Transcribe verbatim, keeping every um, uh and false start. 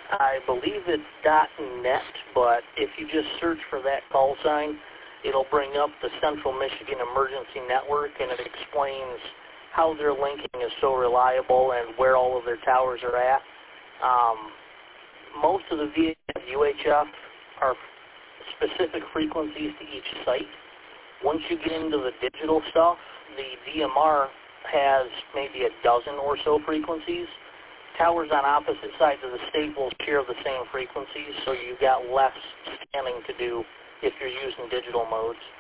I believe it's .net, but if you just search for that call sign, it'll bring up the Central Michigan Emergency Network, and it explains how their linking is so reliable and where all of their towers are at. Um, most of the V H F, U H F are specific frequencies to each site. Once you get into the digital stuff, the D M R has maybe a dozen or so frequencies. Towers on opposite sides of the state will share the same frequencies, so you've got less scanning to do if you're using digital modes.